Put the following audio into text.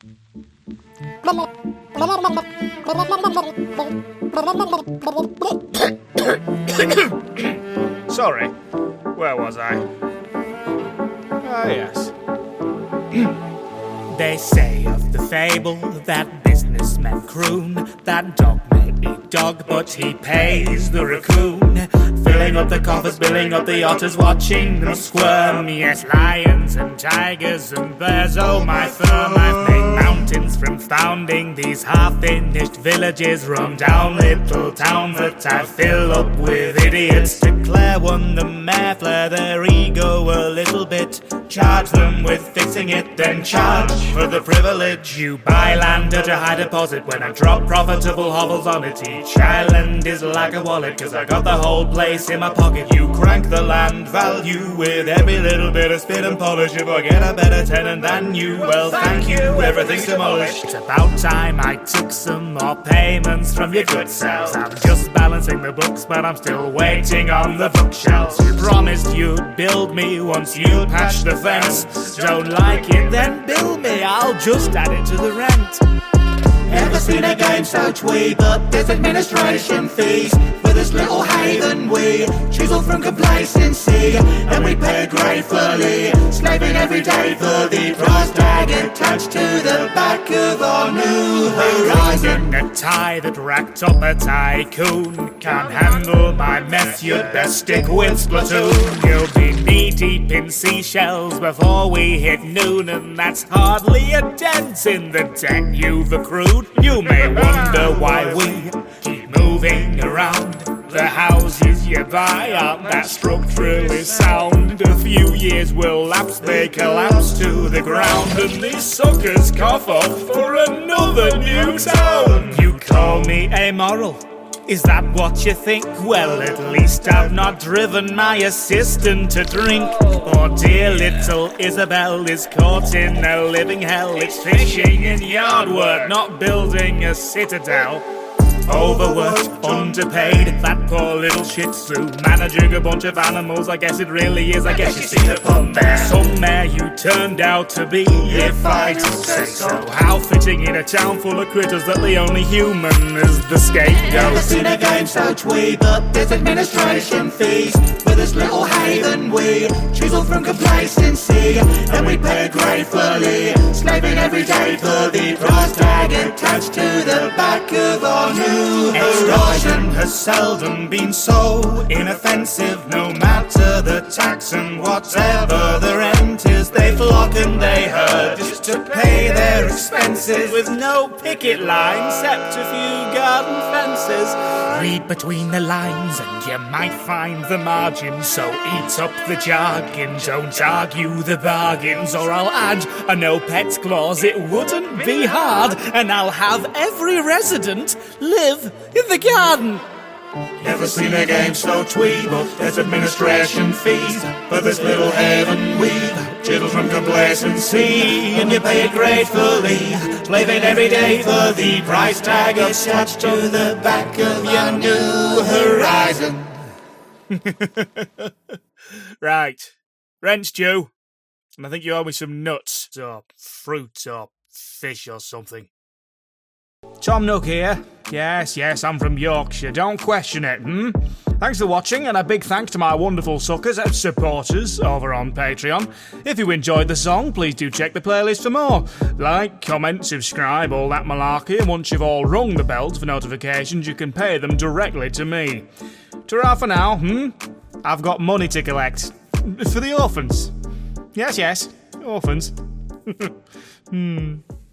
Sorry, where was I? Ah, yes. They say of the fable that businessmen croon that dog may be dog, but he pays the raccoon. Filling up the coffers, billing up the otters, watching them squirm. Yes, lions and tigers and bears, oh my firm. I've made mountains from founding these half-finished villages, run down little towns that I fill up with idiots. Declare one the mare, flare their ego a little bit, charge them with fixing it, then charge for the privilege. You buy land at a high deposit when I drop profitable hovels on it. Each island is like a wallet, cause I got the whole place in my pocket. You crank the land value with every little bit of spit and polish. If I get a better tenant than you, well thank you, everything's demolished. It's about time I took some more payments from your good selves. I'm just balancing the books, but I'm still waiting on the bookshelves. You promised you'd build me once you patch the fence. Don't like it, then bill me, I'll just add it to the rent. Never seen a game so twee, but there's administration fees. For this little haven we chisel from complacency, and we pay gratefully, slaving every day for the price tag attached to the back of our new horizon. A tie that racked up a tycoon can't handle my mess, you'd best stick with Splatoon. You'll be knee deep in seashells before we hit noon, and that's hardly a dent in the debt you've accrued. You may wonder why we keep moving around. The houses you buy aren't that structurally sound. A few years will lapse, they collapse to the ground, and these suckers cough off for another new town. You call me amoral? Is that what you think? Well, at least I've not driven my assistant to drink. Poor dear little Isabel is caught in a living hell. It's fishing and yard work, not building a citadel. Overworked, underpaid, that poor little shih tzu, managing a bunch of animals, I guess it really is, I guess you see the pun there. Some mare you turned out to be, if I do say so. How fitting in a town full of critters that the only human is the scapegoat. Never seen a game so twee, but there's administration fees. For this little haven we chisel from complacency, and we pay gratefully, slaving every day for the price tag attached to the back of our new extortion has seldom been so inoffensive. No matter the tax and whatever the rent is, they flock and they herd just to pay their expenses, with no picket line except a few garden fences. Read between the lines and you might find the margin, so eat up the jargon, don't argue the bargains, or I'll add a no pets clause. It wouldn't be hard, and I'll have every resident live in the garden. Never seen a game so twee, but there's administration fees. For this little haven we chisel from complacency, and you pay it gratefully, slaving every day for the price tag attached to the back of your new horizon. Right, rent's due, and I think you owe me some nuts, or fruit, or fish, or something. Tom Nook here. Yes, I'm from Yorkshire, don't question it, Thanks for watching, and a big thanks to my wonderful suckers and supporters over on Patreon. If you enjoyed the song, please do check the playlist for more. Like, comment, subscribe, all that malarkey, and once you've all rung the bells for notifications, you can pay them directly to me. Ta-ra for now, I've got money to collect. For the orphans. Yes, orphans.